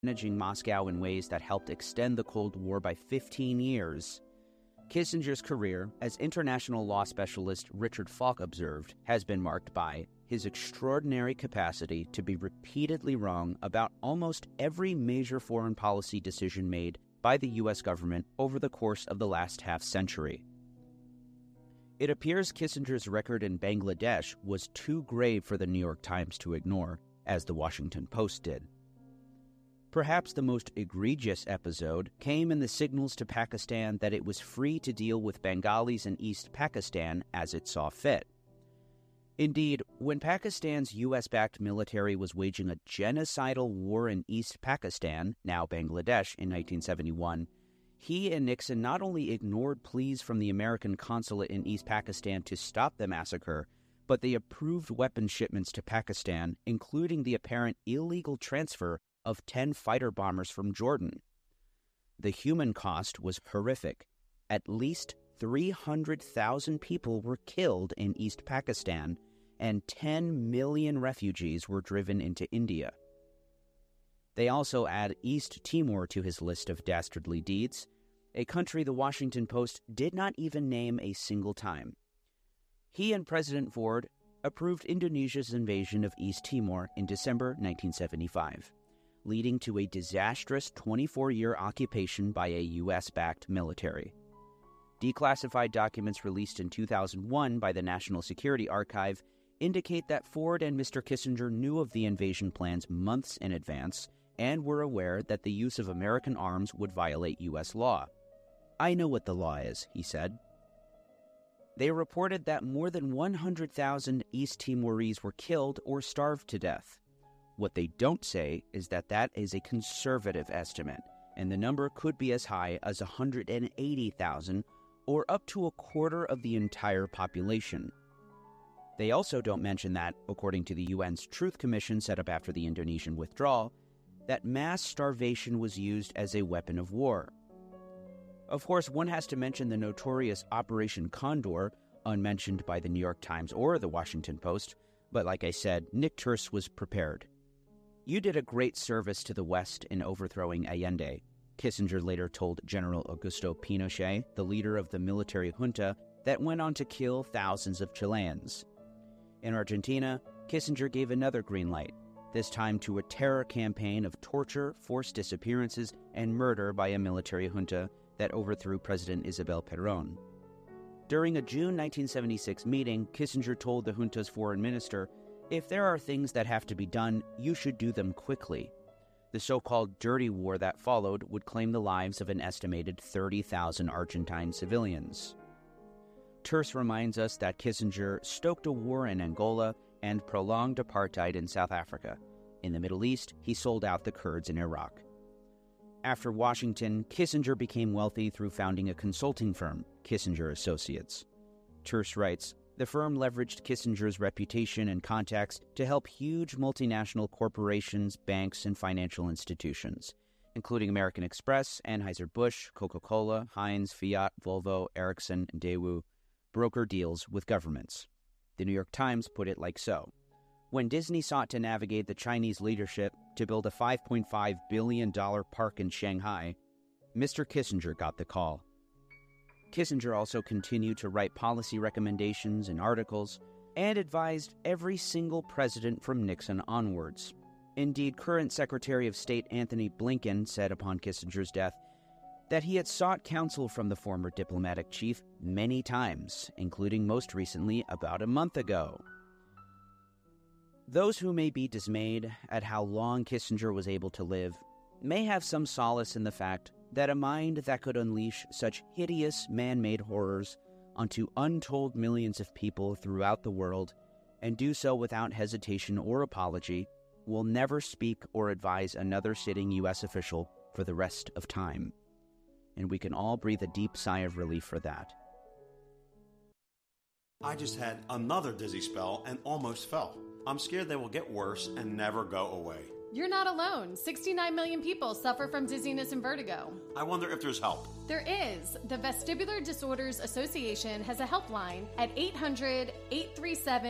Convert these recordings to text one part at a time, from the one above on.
managing Moscow in ways that helped extend the Cold War by 15 years. Kissinger's career, as international law specialist Richard Falk observed, has been marked by his extraordinary capacity to be repeatedly wrong about almost every major foreign policy decision made by the U.S. government over the course of the last half-century. It appears Kissinger's record in Bangladesh was too grave for the New York Times to ignore, as the Washington Post did. Perhaps the most egregious episode came in the signals to Pakistan that it was free to deal with Bengalis in East Pakistan as it saw fit. Indeed, when Pakistan's U.S.-backed military was waging a genocidal war in East Pakistan, now Bangladesh, in 1971, he and Nixon not only ignored pleas from the American consulate in East Pakistan to stop the massacre, but they approved weapons shipments to Pakistan, including the apparent illegal transfer of 10 fighter bombers from Jordan. The human cost was horrific. At least 300,000 people were killed in East Pakistan, and 10 million refugees were driven into India. They also add East Timor to his list of dastardly deeds, a country the Washington Post did not even name a single time. He and President Ford approved Indonesia's invasion of East Timor in December 1975, leading to a disastrous 24-year occupation by a U.S.-backed military. Declassified documents released in 2001 by the National Security Archive indicate that Ford and Mr. Kissinger knew of the invasion plans months in advance and were aware that the use of American arms would violate U.S. law. "I know what the law is," he said. They reported that more than 100,000 East Timorese were killed or starved to death. What they don't say is that that is a conservative estimate, and the number could be as high as 180,000, or up to a quarter of the entire population. They also don't mention that, according to the UN's Truth Commission set up after the Indonesian withdrawal, that mass starvation was used as a weapon of war. Of course, one has to mention the notorious Operation Condor, unmentioned by the New York Times or the Washington Post, but like I said, Nick Turse was prepared. "You did a great service to the West in overthrowing Allende," Kissinger later told General Augusto Pinochet, the leader of the military junta that went on to kill thousands of Chileans. In Argentina, Kissinger gave another green light, this time to a terror campaign of torture, forced disappearances, and murder by a military junta that overthrew President Isabel Perón. During a June 1976 meeting, Kissinger told the junta's foreign minister, "If there are things that have to be done, you should do them quickly." The so-called dirty war that followed would claim the lives of an estimated 30,000 Argentine civilians. Turse reminds us that Kissinger stoked a war in Angola and prolonged apartheid in South Africa. In the Middle East, he sold out the Kurds in Iraq. After Washington, Kissinger became wealthy through founding a consulting firm, Kissinger Associates. Turse writes, the firm leveraged Kissinger's reputation and contacts to help huge multinational corporations, banks, and financial institutions, including American Express, Anheuser-Busch, Coca-Cola, Heinz, Fiat, Volvo, Ericsson, and Daewoo, broker deals with governments. The New York Times put it like so. When Disney sought to navigate the Chinese leadership to build a $5.5 billion park in Shanghai, Mr. Kissinger got the call. Kissinger also continued to write policy recommendations and articles, and advised every single president from Nixon onwards. Indeed, current Secretary of State Anthony Blinken said upon Kissinger's death that he had sought counsel from the former diplomatic chief many times, including most recently about a month ago. Those who may be dismayed at how long Kissinger was able to live may have some solace in the fact that a mind that could unleash such hideous man-made horrors onto untold millions of people throughout the world, and do so without hesitation or apology, will never speak or advise another sitting U.S. official for the rest of time. And we can all breathe a deep sigh of relief for that. I just had another dizzy spell and almost fell. I'm scared they will get worse and never go away. You're not alone. 69 million people suffer from dizziness and vertigo. I wonder if there's help. There is. The Vestibular Disorders Association has a helpline at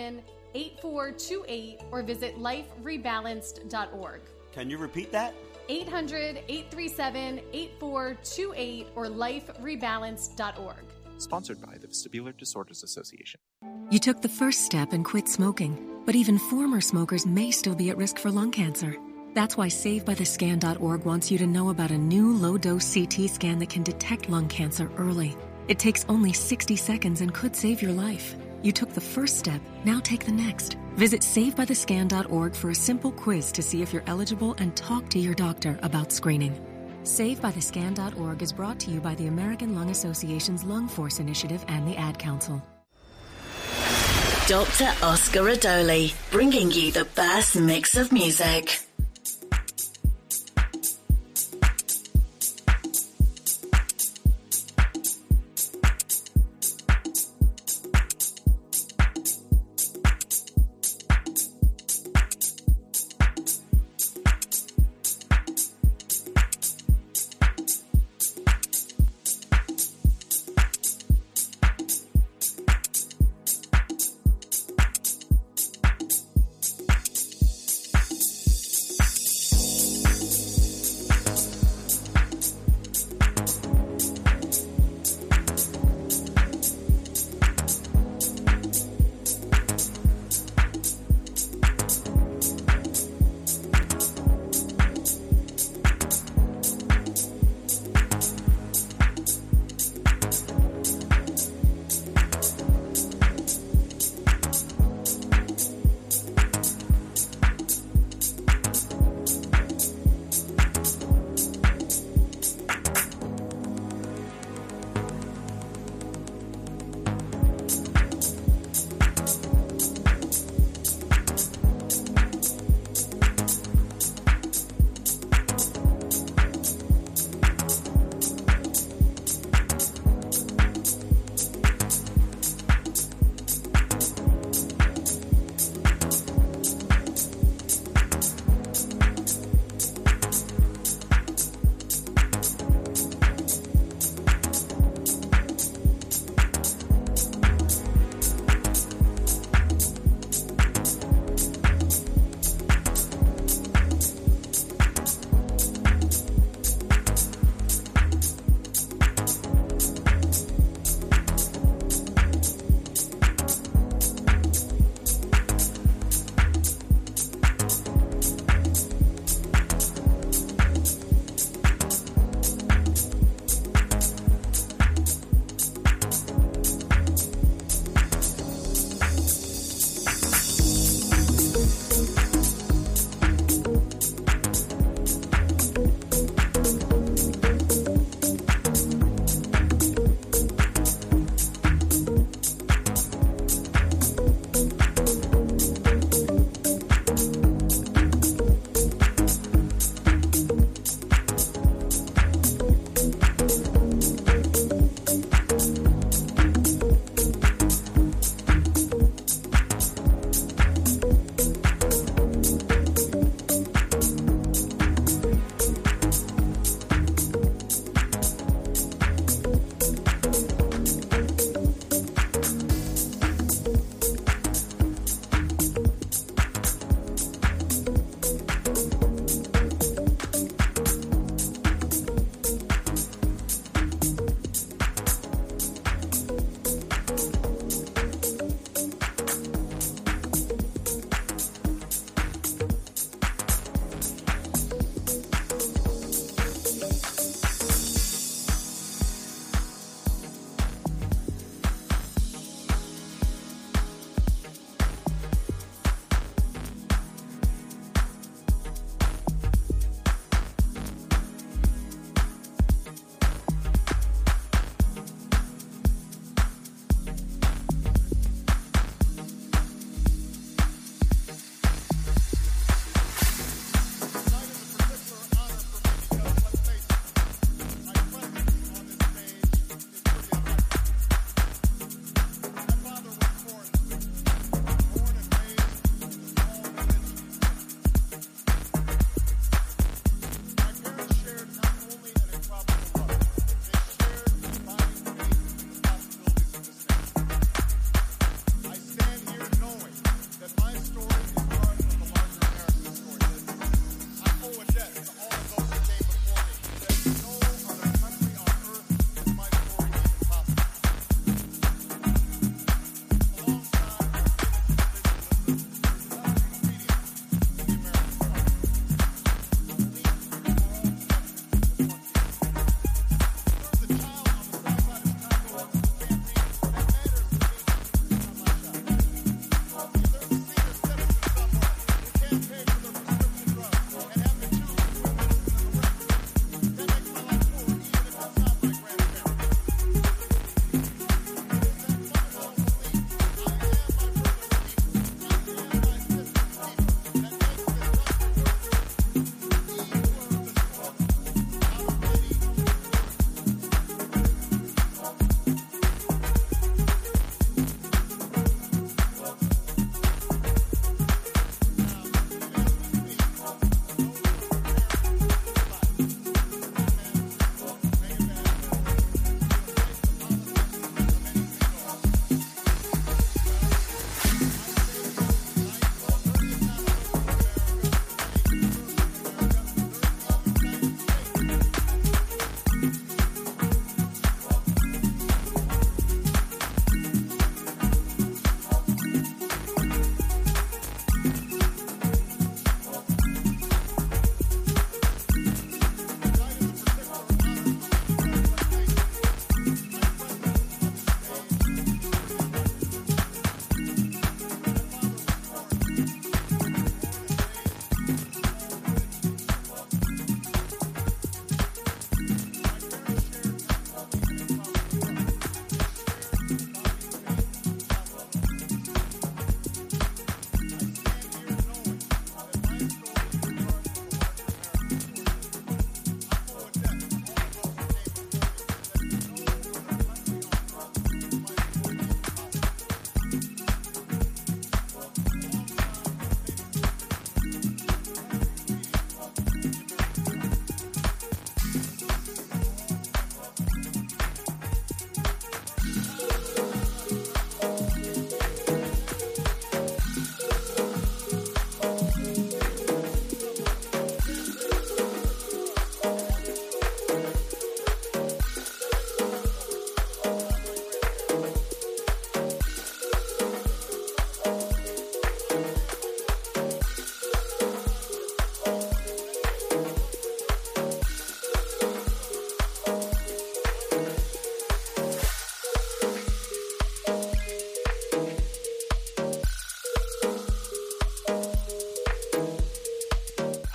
800-837-8428 or visit liferebalanced.org. Can you repeat that? 800-837-8428 or liferebalance.org. Sponsored by the Vestibular Disorders Association. You took the first step and quit smoking, but even former smokers may still be at risk for lung cancer. That's why SaveByTheScan.org wants you to know about a new low-dose CT scan that can detect lung cancer early. It takes only 60 seconds and could save your life. You took the first step, now take the next. Visit SaveByTheScan.org for a simple quiz to see if you're eligible and talk to your doctor about screening. SaveByTheScan.org is brought to you by the American Lung Association's Lung Force Initiative and the Ad Council. Dr. Oscar Adoli, bringing you the best mix of music.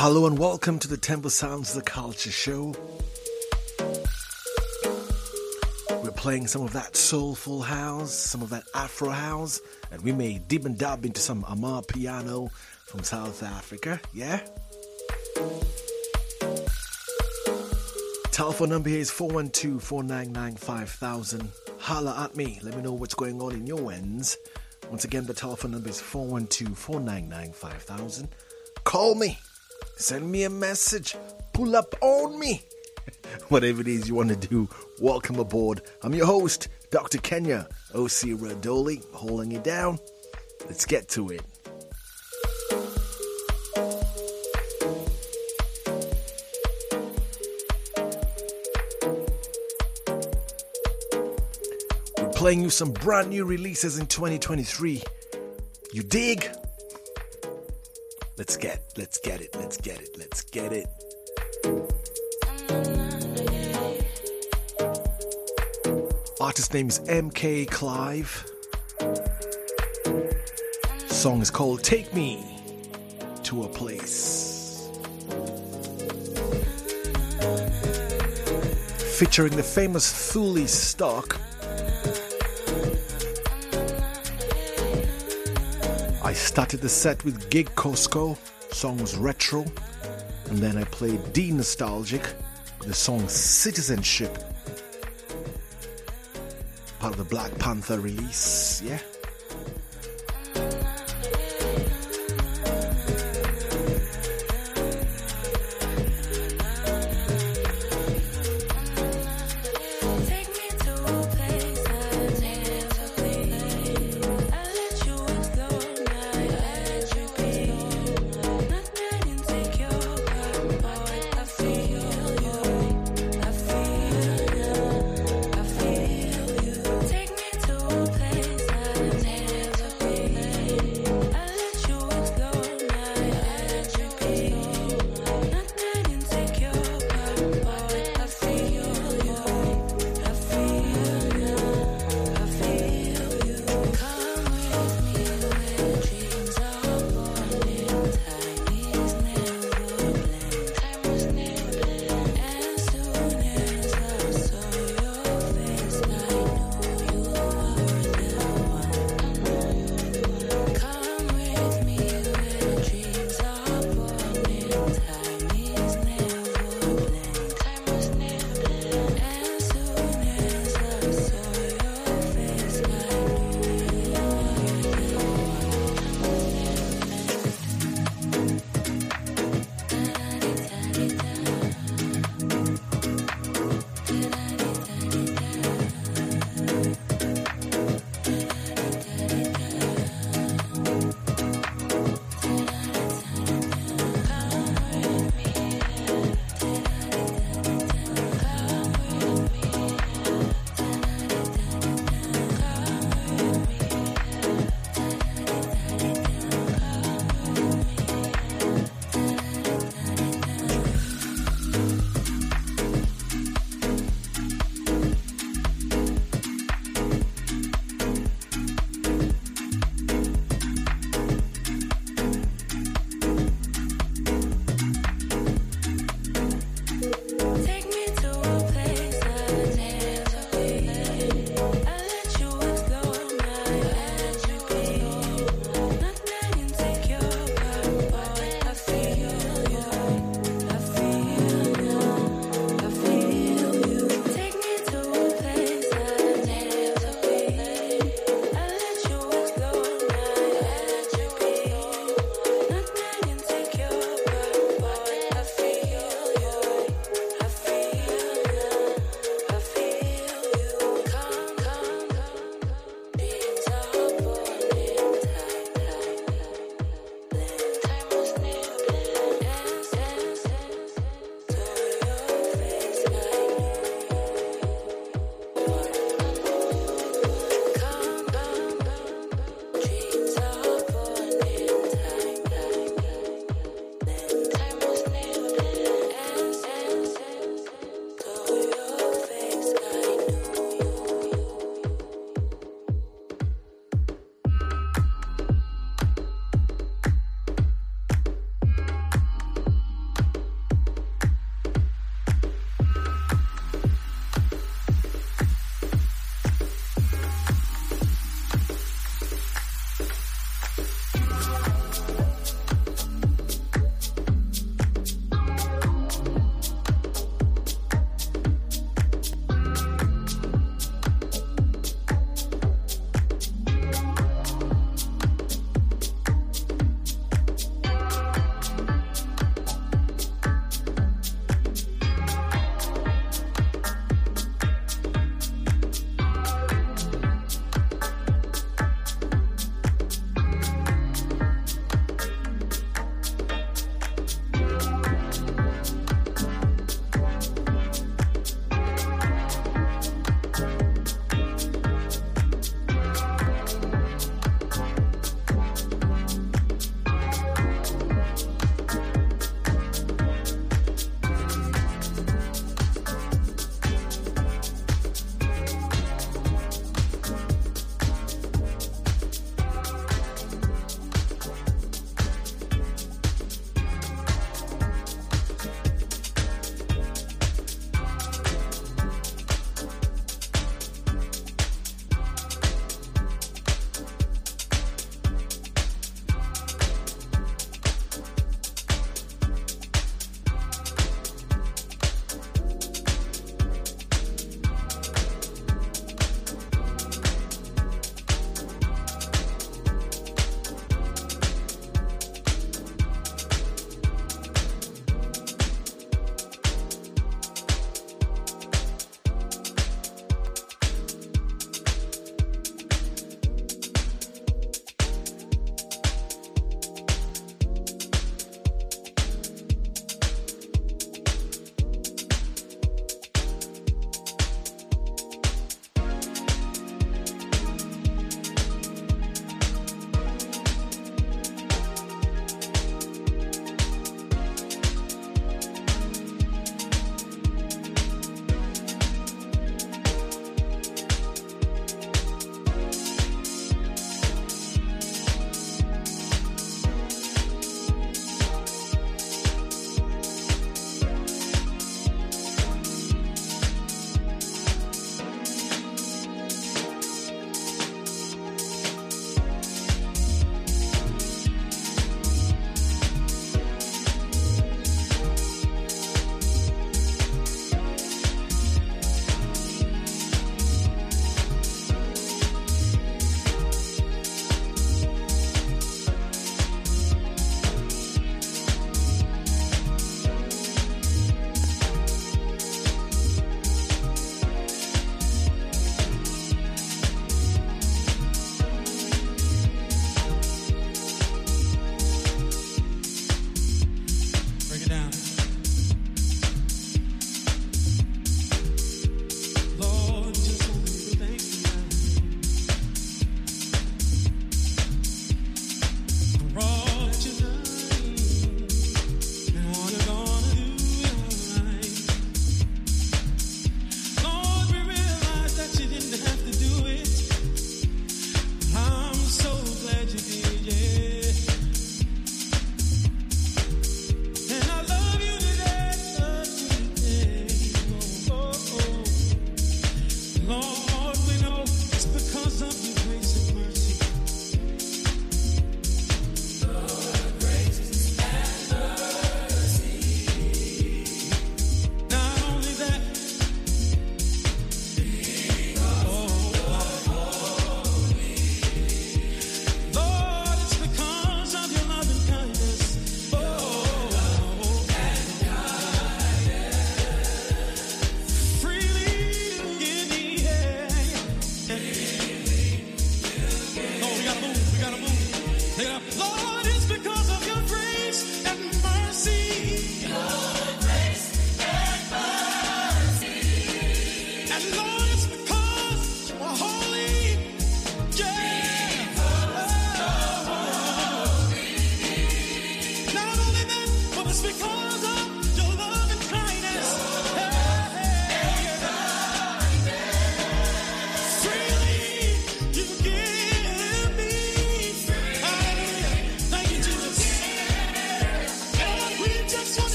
Hello and welcome to the Temple Sounds The Culture Show. We're playing some of that soulful house, some of that Afro house, and we may dib and dab into some Amar piano from South Africa, yeah? Telephone number here is 412-499-5000. Holla at me, let me know what's going on in your ends. Once again, the telephone number is 412-499-5000. Call me. Send me a message. Pull up on me. Whatever it is you want to do, welcome aboard. I'm your host, Dr. Kenya O.C. Radoli, holding it down. Let's get to it. We're playing you some brand new releases in 2023. You dig? Let's get it. Artist name is MK Clive. Song is called Take Me to a Place. Featuring the famous Thule Stock. I started the set with Gig Costco, song was Retro, and then I played D Nostalgic, the song Citizenship, part of the Black Panther release, yeah? Take me to a place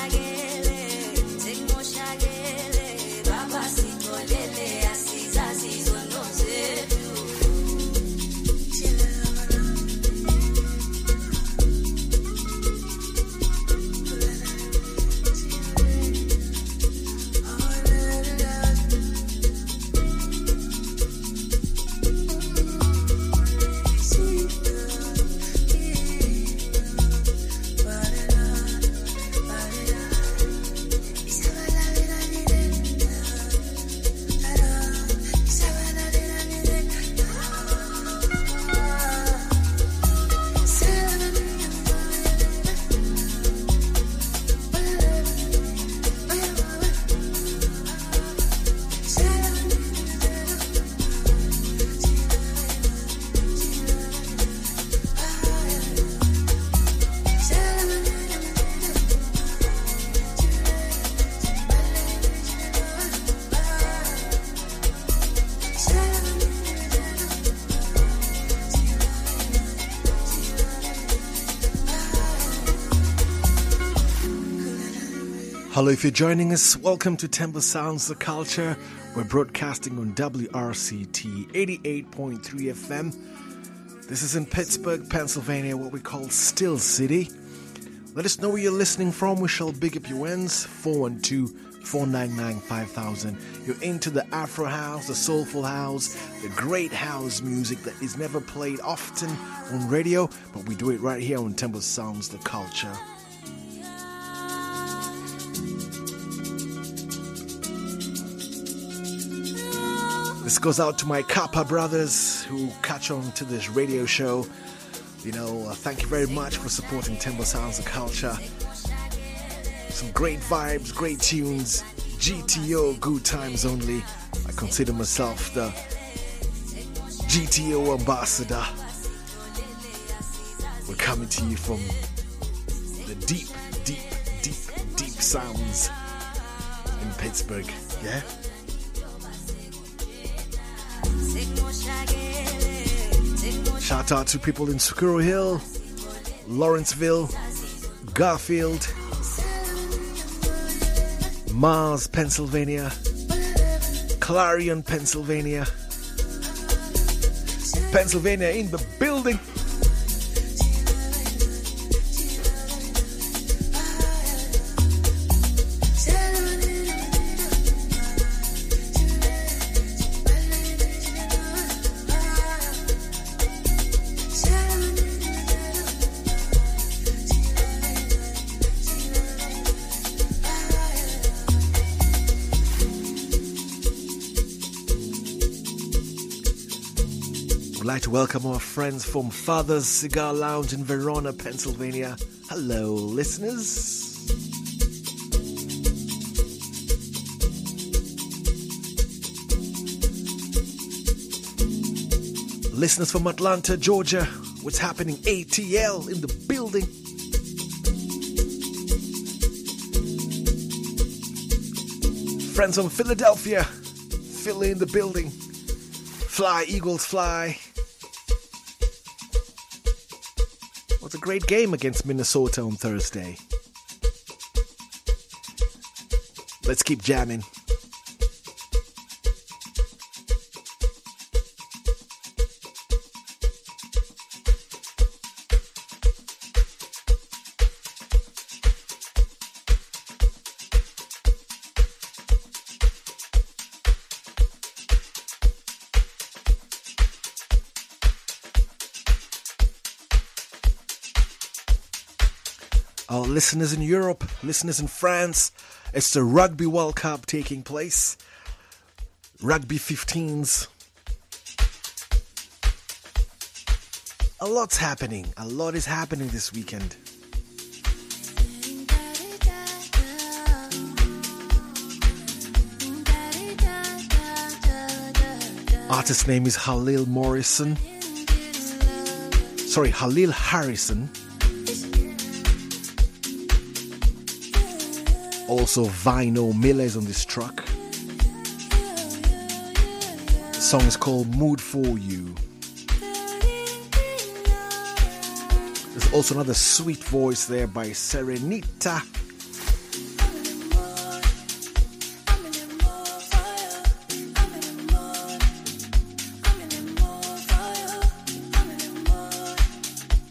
Hello, if you're joining us, welcome to Temple Sounds the Culture. We're broadcasting on WRCT 88.3 FM. This is in Pittsburgh, Pennsylvania, what we call Still City. Let us know where you're listening from. We shall big up your ends. 412-499-5000. You're into the Afro House, the Soulful House, the great house music that is never played often on radio, but we do it right here on Temple Sounds the Culture. This goes out to my Kappa brothers who catch on to this radio show. You know, thank you very much for supporting Temple Sounds of Culture. Some great vibes, great tunes, GTO, good times only. I consider myself the GTO ambassador. We're coming to you from the deep sounds in Pittsburgh, yeah? Shout out to people in Socorro Hill, Lawrenceville, Garfield, Mars, Pennsylvania, Clarion, Pennsylvania in the building. I'd like to welcome our friends from Father's Cigar Lounge in Verona, Pennsylvania. Hello, listeners. Listeners from Atlanta, Georgia. What's happening? ATL in the building. Friends from Philadelphia. Philly in the building. Fly, Eagles, fly. What a great game against Minnesota on Thursday. Let's keep jamming. Our listeners in Europe, listeners in France, it's the Rugby World Cup taking place. Rugby 15s. A lot's happening. A lot is happening this weekend. Artist name is Halil Harrison. Also, Vino Miller is on this track. The song is called Mood For You. There's also another sweet voice there by Serenita.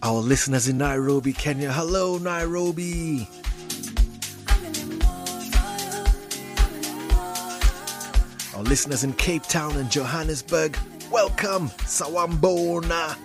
Our listeners in Nairobi, Kenya. Hello, Nairobi. Our listeners in Cape Town and Johannesburg, welcome. Sawambona.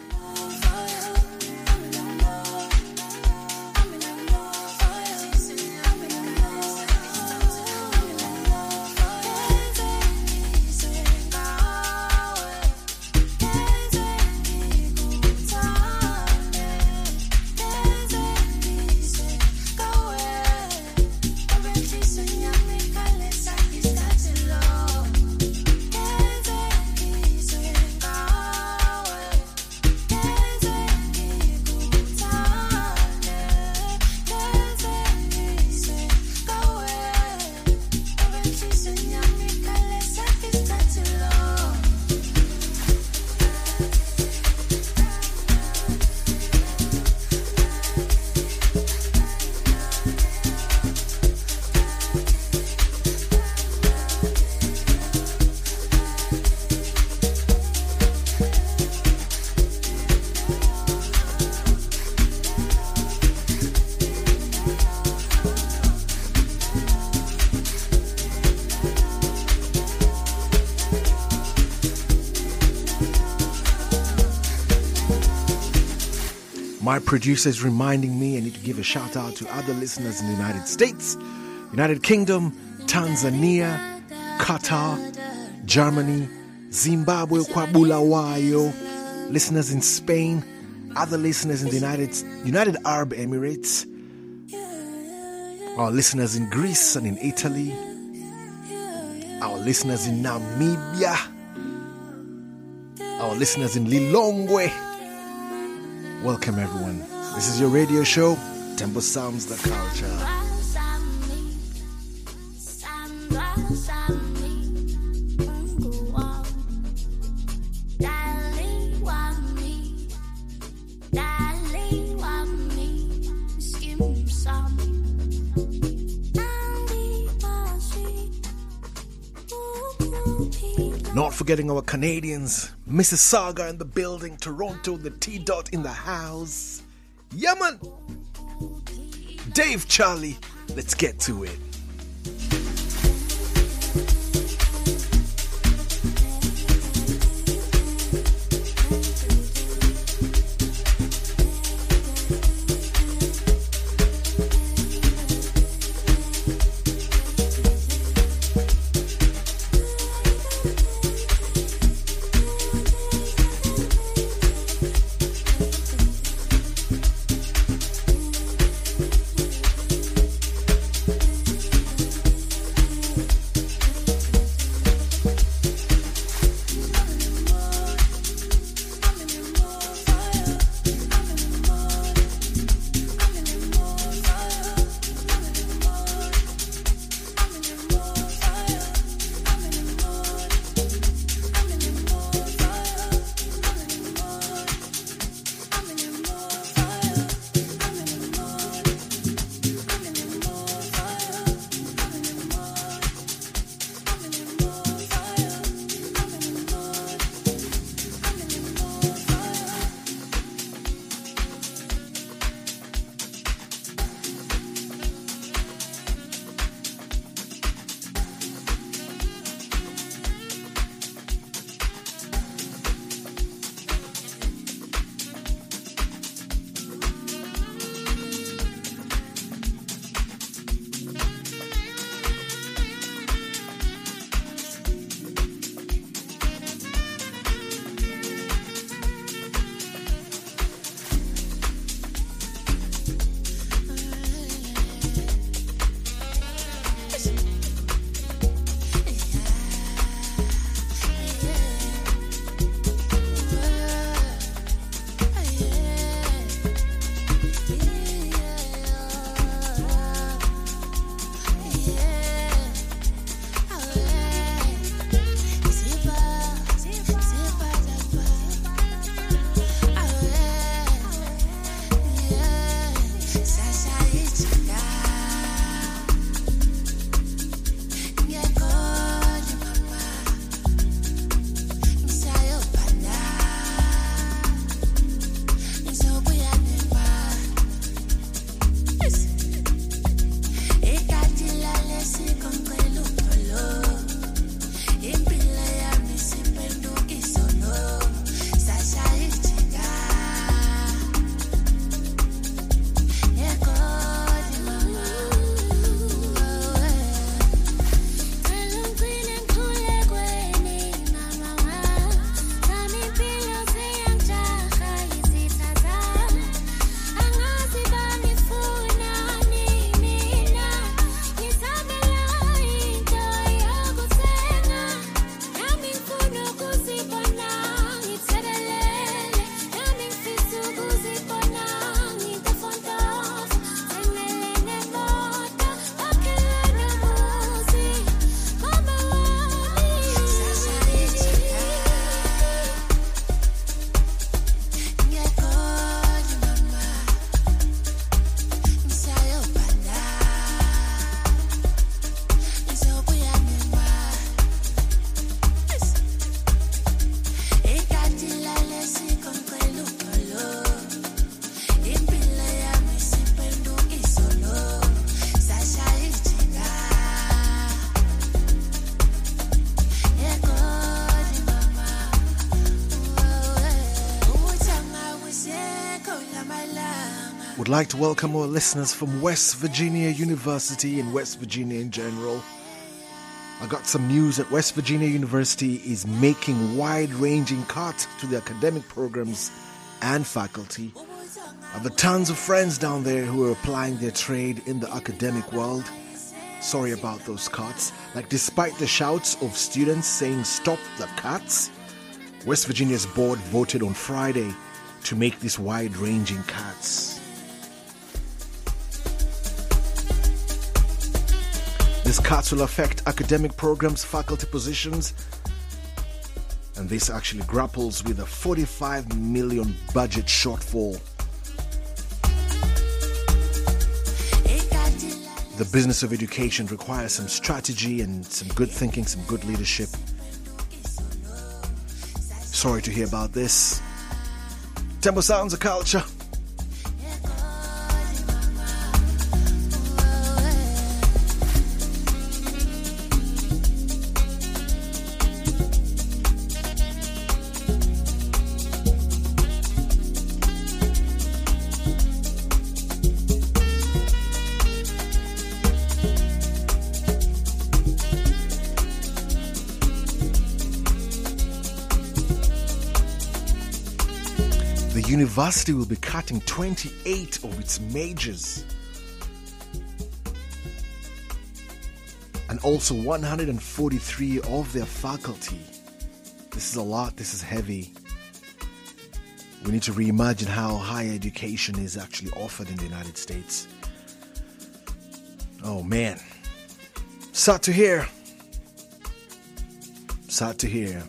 My producer is reminding me I need to give a shout out to other listeners in the United States, United Kingdom, Tanzania, Qatar, Germany, Zimbabwe, Kwabulawayo, listeners in Spain, other listeners in the United Arab Emirates, our listeners in Greece and in Italy, our listeners in Namibia, our listeners in Lilongwe. Welcome everyone. This is your radio show, Temple Sounds the Culture. Not forgetting our Canadians, Mississauga in the building, Toronto, the T-Dot in the house. Yeah, man. Dave, Charlie, let's get to it. would like to welcome our listeners from West Virginia University and West Virginia in general. I got some news that West Virginia University is making wide-ranging cuts to the academic programs and faculty. I have tons of friends down there who are applying their trade in the academic world. Sorry about those cuts. Despite the shouts of students saying stop the cuts, West Virginia's board voted on Friday to make these wide-ranging cuts. These cuts will affect academic programs, faculty positions, and this actually grapples with a $45 million budget shortfall. The business of education requires some strategy and some good thinking, some good leadership. Sorry to hear about this. Tempo Sounds of Culture. The university will be cutting 28 of its majors and also 143 of their faculty. This is a lot, this is heavy. We need to reimagine how higher education is actually offered in the United States. Oh man, sad to hear. Sad to hear.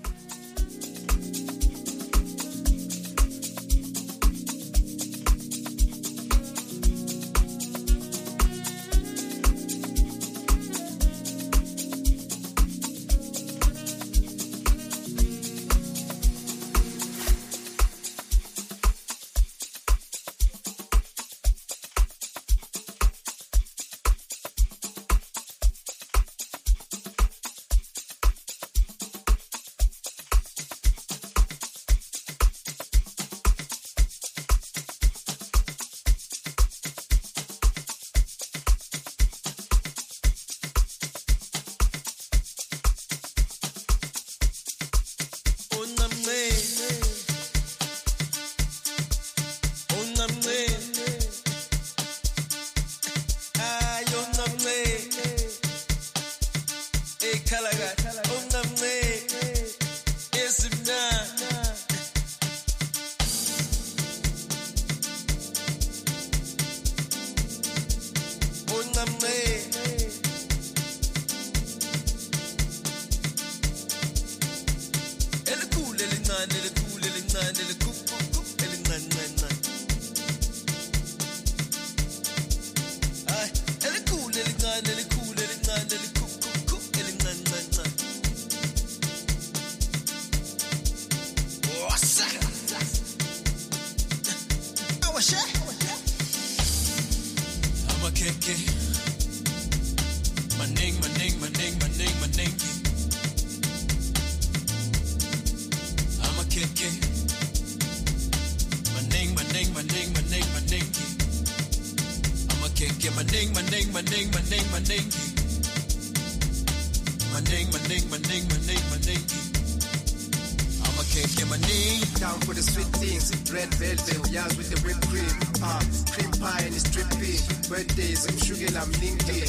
Down for the sweet things, red velvet, yas with the whipped cream. Cream pie and it's drippy. Birthdays, I'm sugar, I'm linky.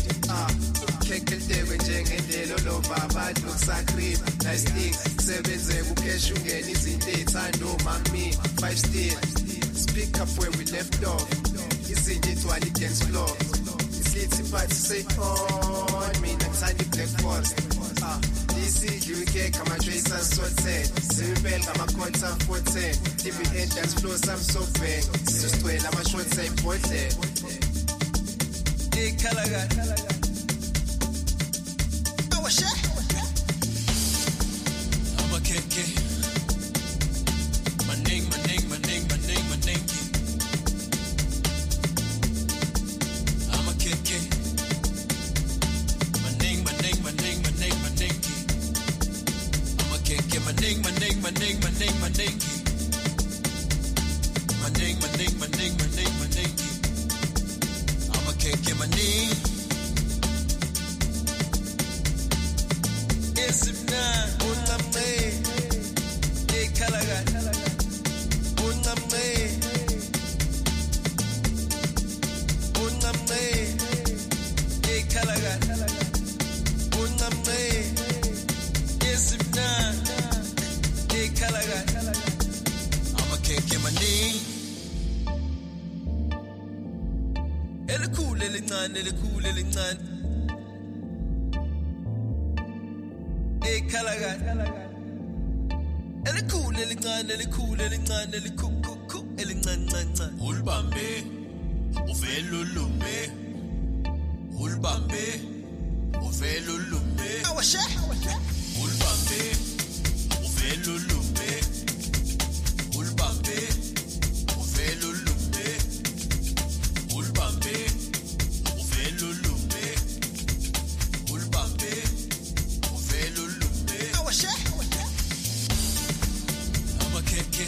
Cake el dewe njengendlela olova looks cream. Nice thing, sebenze ukesha ungena izinto ey'thanda omami. 5 still, speak up where we left off. Izinto etwala i-dance floor. Islithi party say on me, tiny black forest. Isidliwe icake ama-trace asothele simipele ngamakhonta 14 live i-dance floor sami sobheng sizosicwela ama-shots ayibhodlela ikhalakala awashe amakhekhe maning amakhekhe maning amakhekhe maningi esimnandi uncamce ekhalakala uncamce ekhalakala uncamce esimnandi ekhalakala amakhekhe maningi elikhulu elincane ekhalakala elikhulu elincane elincancanca ulibambe uvela ulume ulibambe uvela ulume awashe ulibambe uvela ulume ulibambe uvela ulume ulibambe uvela ulume ulibambe uvela ulume awashe amakhekhe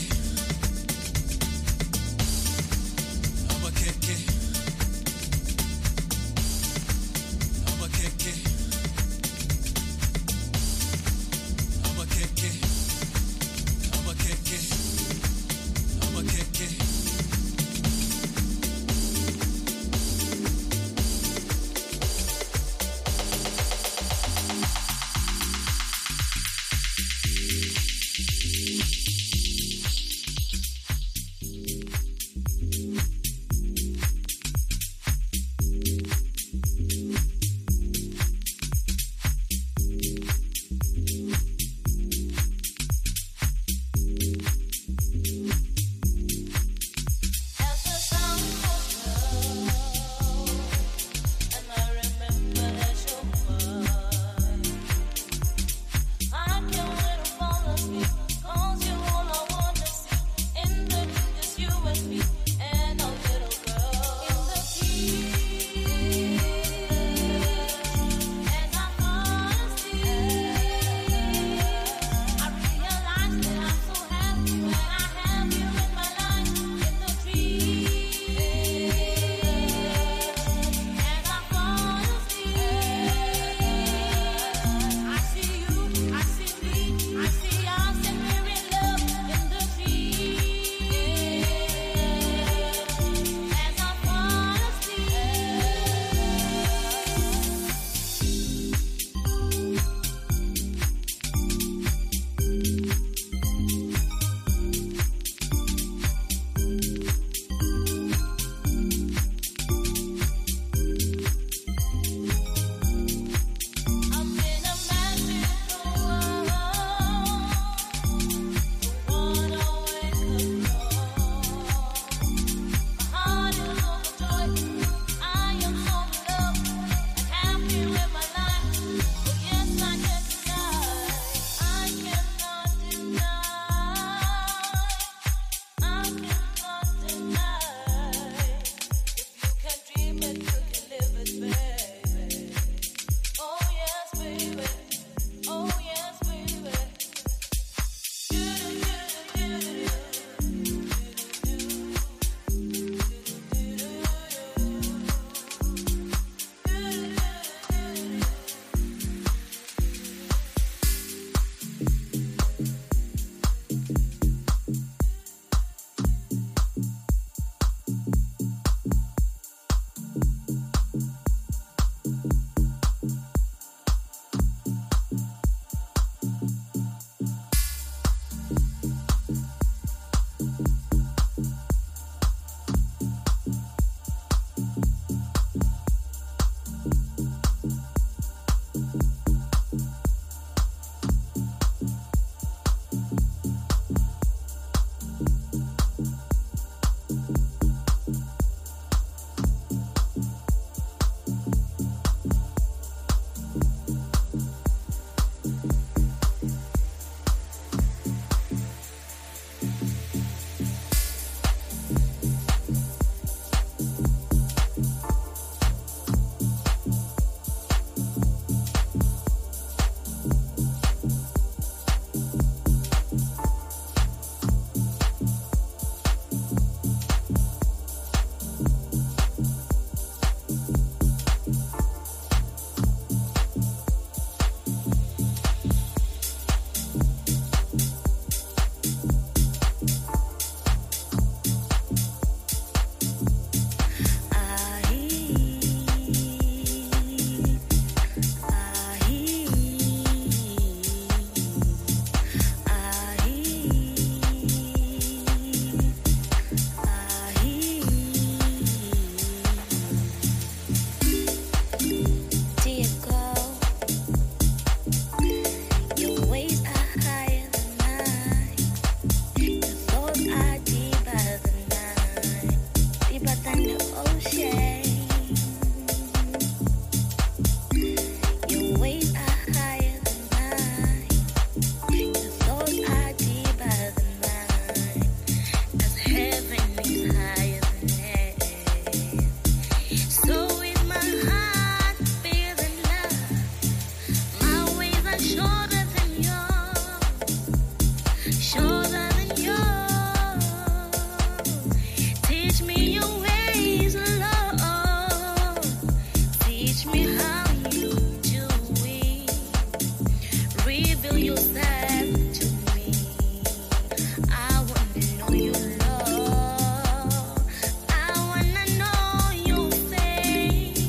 Teach me how you do it. Reveal yourself to me. I wanna know your love. I wanna know your face.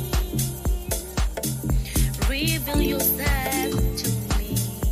Reveal yourself to me.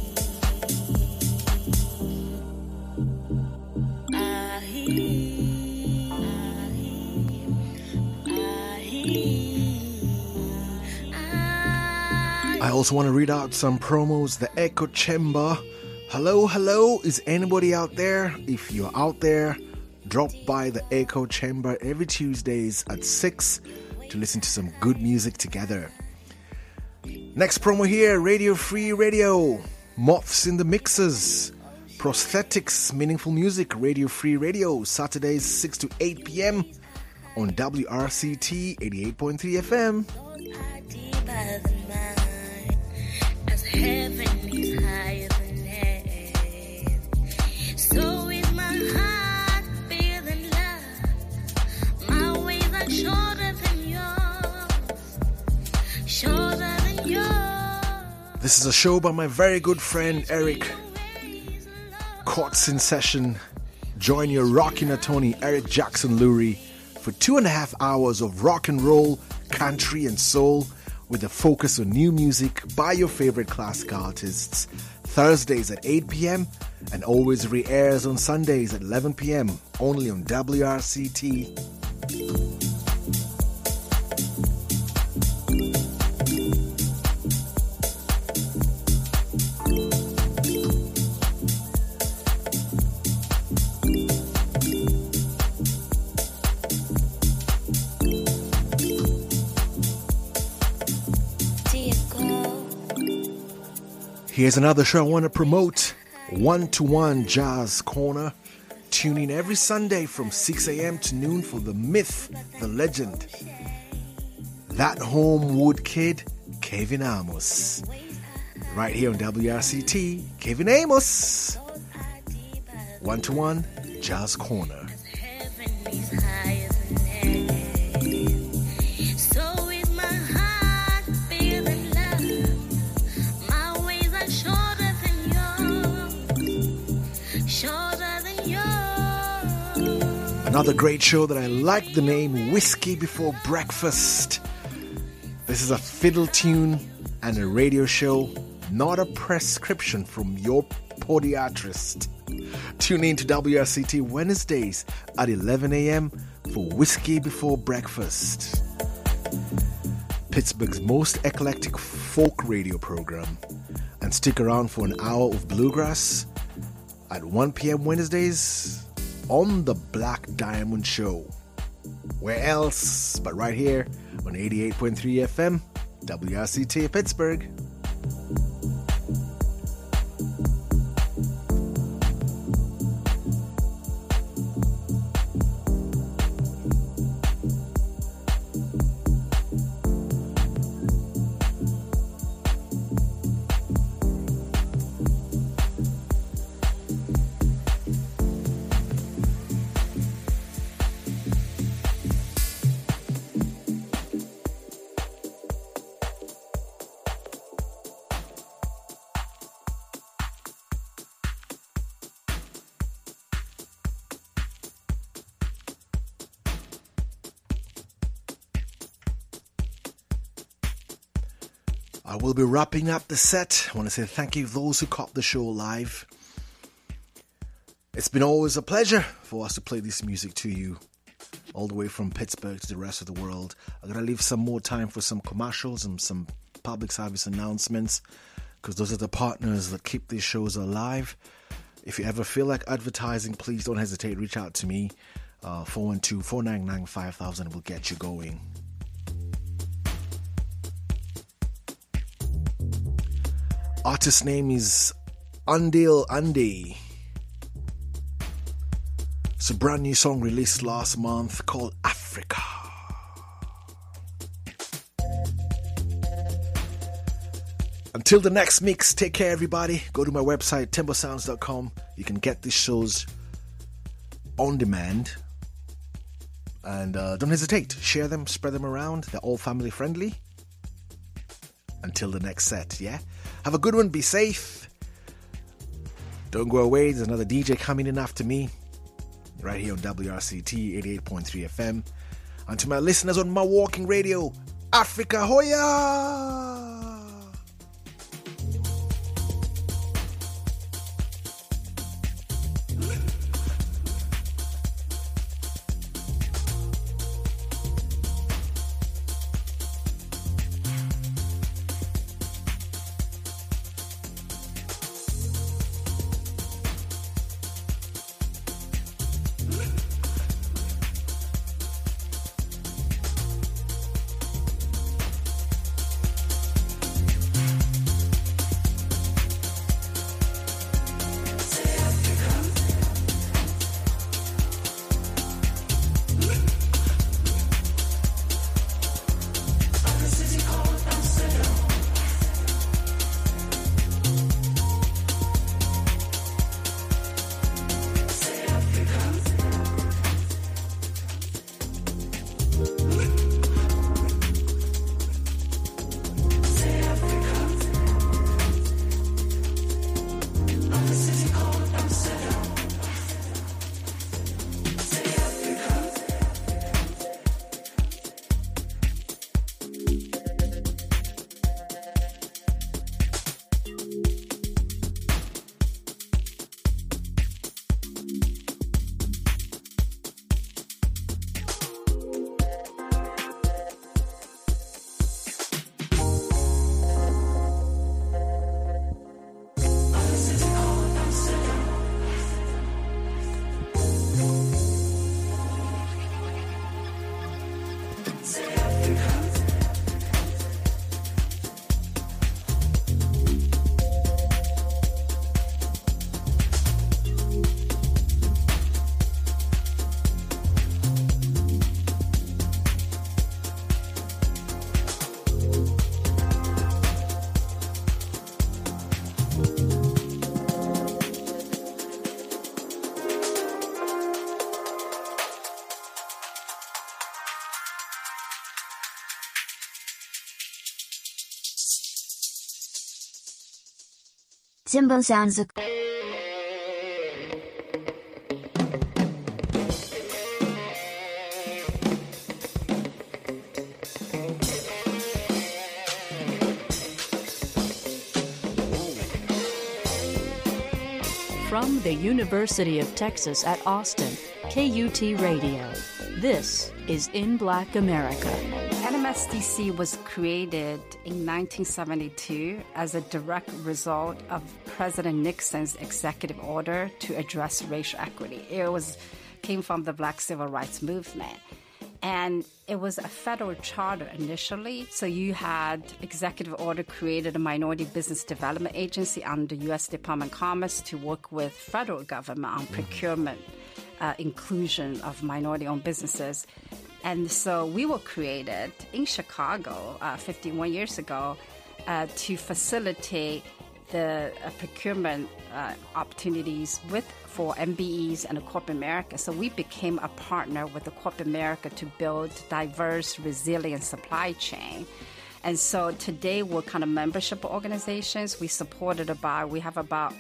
I also want to read out some promos. The Echo Chamber. Hello, hello. Is anybody out there? If you're out there, drop by the Echo Chamber every Tuesdays at 6 to listen to some good music together. Next promo here, Radio Free Radio. Moths in the Mixers. Prosthetics, Meaningful Music, Radio Free Radio. Saturdays 6 to 8 p.m. on WRCT 88.3 FM. Heaven is higher than earth. So is my heart feeling love. My ways are shorter than yours. Shorter than yours. This is a show by my very good friend Eric. Courts in session. Join your rockin' attorney Eric Jackson Lurie for 2.5 hours of rock and roll, country and soul, with a focus on new music by your favorite classic artists. Thursdays at 8 p.m. and always re-airs on Sundays at 11 p.m. only on WRCT. Here's another show I want to promote, 1-to-1 Jazz Corner. Tune in every Sunday from 6 a.m. to noon for the myth, the legend, that Homewood kid, Kevin Amos. Right here on WRCT, Kevin Amos. 1-to-1 Jazz Corner. Another great show that I like the name, Whiskey Before Breakfast. This is a fiddle tune and a radio show, not a prescription from your podiatrist. Tune in to WRCT Wednesdays at 11 a.m. for Whiskey Before Breakfast. Pittsburgh's most eclectic folk radio program. And stick around for an hour of bluegrass at 1 p.m. Wednesdays on the Black Diamond Show. Where else but right here on 88.3 FM, WRCT Pittsburgh. I will be wrapping up the set. I want to say thank you to those who caught the show live. It's been always a pleasure for us to play this music to you, all the way from Pittsburgh to the rest of the world. I'm going to leave some more time for some commercials and some public service announcements, because those are the partners that keep these shows alive. If you ever feel like advertising, please don't hesitate. Reach out to me. 412-499-5000 will get you going. Artist name is Undale Andy. It's a brand new song released last month called Africa. Until the next mix, take care everybody. Go to my website, timbersounds.com. You can get these shows on demand. And don't hesitate. Share them, spread them around. They're all family friendly. until the next set, yeah? Have a good one, be safe. Don't go away, there's another DJ coming in after me, right here on WRCT 88.3 FM. And to my listeners on my walking radio, Africa Hoya! Cymbal sounds. From the University of Texas at Austin, KUT Radio. This is In Black America. NMSDC was created in 1972 as a direct result of President Nixon's executive order to address racial equity. It came from the Black Civil Rights Movement. And it was a federal charter initially. So you had executive order created a minority business development agency under the U.S. Department of Commerce to work with federal government on procurement, inclusion of minority-owned businesses. And so we were created in Chicago 51 years ago to facilitate the procurement opportunities for MBEs and corporate America. So we became a partner with the corporate America to build diverse, resilient supply chain. And so today we're kind of membership organizations. We have about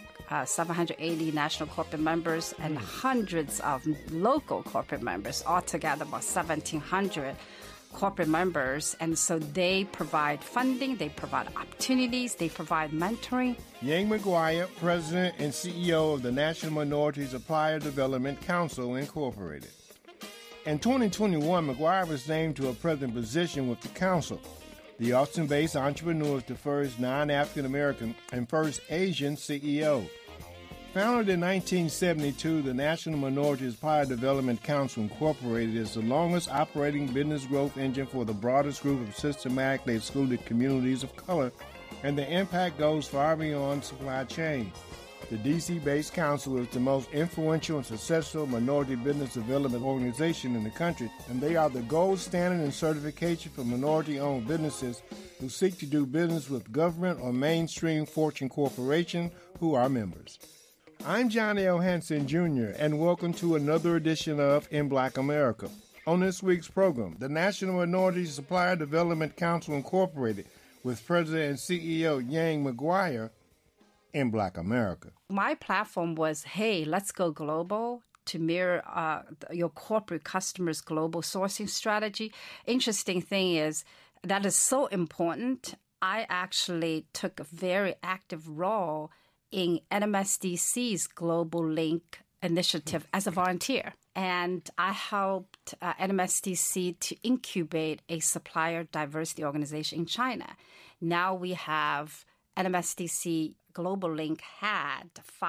780 national corporate members and hundreds of local corporate members, altogether about 1,700 corporate members. And so they provide funding, they provide opportunities, they provide mentoring. Yang McGuire, President and CEO of the National Minority Supplier Development Council, Incorporated. In 2021, McGuire was named to a president position with the council. The Austin-based entrepreneur is the first non-African American and first Asian CEO. Founded in 1972, the National Minority Supplier Development Council, Incorporated, is the longest operating business growth engine for the broadest group of systematically excluded communities of color, and the impact goes far beyond supply chain. The D.C.-based council is the most influential and successful minority business development organization in the country, and they are the gold standard in certification for minority-owned businesses who seek to do business with government or mainstream Fortune corporations who are members. I'm Johnny L. Hanson, Jr., and welcome to another edition of In Black America. On this week's program, the National Minority Supplier Development Council, Incorporated, with President and CEO Yang McGuire in Black America. My platform was, hey, let's go global to mirror your corporate customers' global sourcing strategy. Interesting thing is that is so important. I actually took a very active role in NMSDC's Global Link initiative as a volunteer. And I helped NMSDC to incubate a supplier diversity organization in China. Now we have NMSDC Global Link had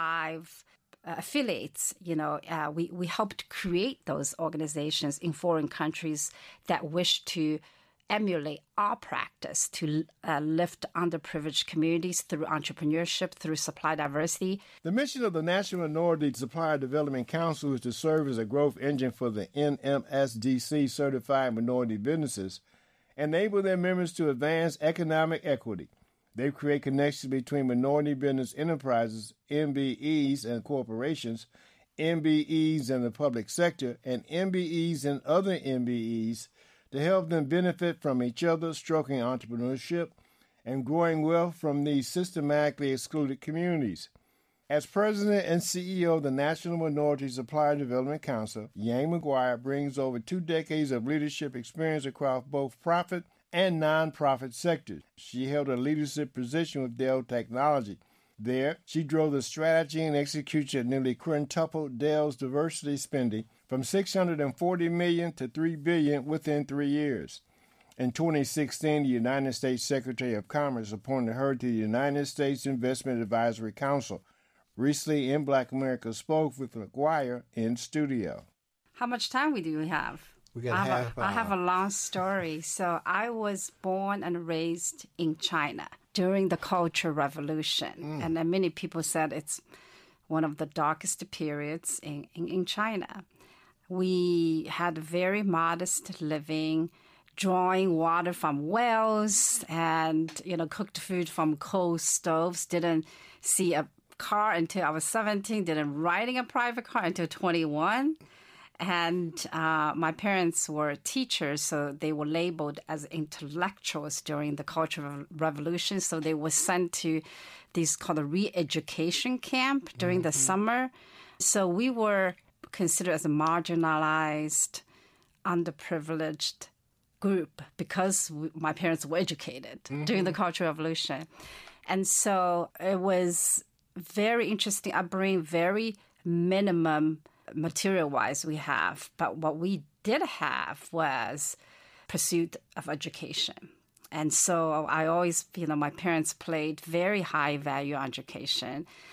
5 affiliates. We helped create those organizations in foreign countries that wish to emulate our practice to lift underprivileged communities through entrepreneurship, through supply diversity. The mission of the National Minority Supplier Development Council is to serve as a growth engine for the NMSDC certified minority businesses, enable their members to advance economic equity. They create connections between minority business enterprises, MBEs and corporations, MBEs and the public sector, and MBEs and other MBEs to help them benefit from each other, stroking entrepreneurship and growing wealth from these systematically excluded communities. As president and CEO of the National Minority Supplier Development Council, Yang McGuire brings over 2 decades of leadership experience across both profit and nonprofit sectors. She held a leadership position with Dell Technology. There, she drove the strategy and execution that nearly quintupled Dell's diversity spending from $640 million to $3 billion within 3 years. In 2016, the United States Secretary of Commerce appointed her to the United States Investment Advisory Council. Recently, In Black America spoke with McGuire in studio. How much time do we have? We got half hour. I have a long story. So I was born and raised in China during the Cultural Revolution. And many people said it's one of the darkest periods in China. We had very modest living, drawing water from wells and, cooked food from coal stoves. Didn't see a car until I was 17. Didn't ride in a private car until 21. And my parents were teachers, so they were labeled as intellectuals during the Cultural Revolution. So they were sent to these called a re-education camp during the summer. So we were considered as a marginalized, underprivileged group because my parents were educated during the Cultural Revolution. And so it was very interesting upbringing, very minimum material-wise we have, but what we did have was pursuit of education. And so I always, my parents played very high value on education.